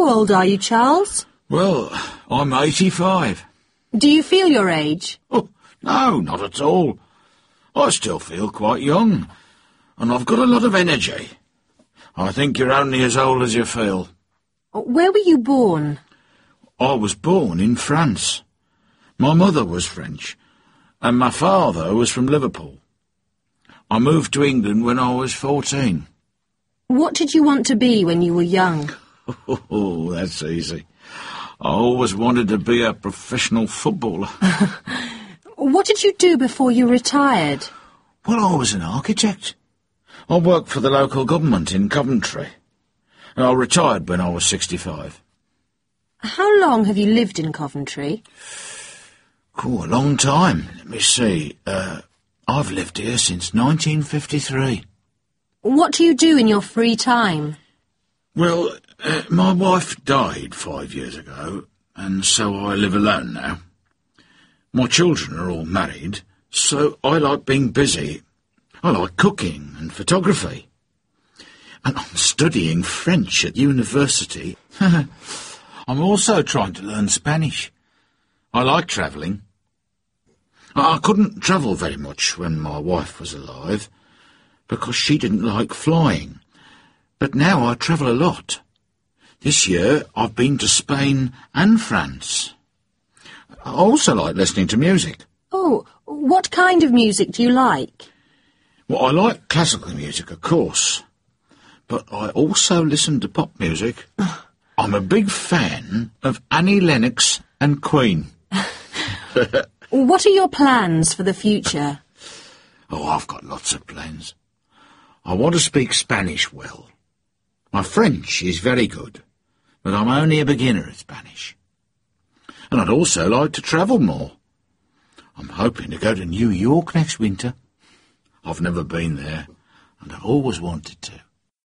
How old are you, Charles? Well, I'm 85. Do you feel your age? Oh, no, not at all. I still feel quite young, and I've got a lot of energy. I think you're only as old as you feel. Where were you born? I was born in France. My mother was French, and my father was from Liverpool. I moved to England when I was 14. What did you want to be when you were young? Oh, that's easy. I always wanted to be a professional footballer. What did you do before you retired? Well, I was an architect. I worked for the local government in Coventry. I retired when I was 65. How long have you lived in Coventry? Oh, a long time. Let me see. I've lived here since 1953. What do you do in your free time? Well, my wife died 5 years ago, and so I live alone now. My children are all married, so I like being busy. I like cooking and photography. And I'm studying French at university. I'm also trying to learn Spanish. I like travelling. I couldn't travel very much when my wife was alive, because she didn't like flying. But now I travel a lot. This year I've been to Spain and France. I also like listening to music. Oh, what kind of music do you like? Well, I like classical music, of course, but I also listen to pop music. I'm a big fan of Annie Lennox and Queen. What are your plans for the future? Oh, I've got lots of plans. I want to speak Spanish well. My French is very good, but I'm only a beginner at Spanish. And I'd also like to travel more. I'm hoping to go to New York next winter. I've never been there, and I've always wanted to.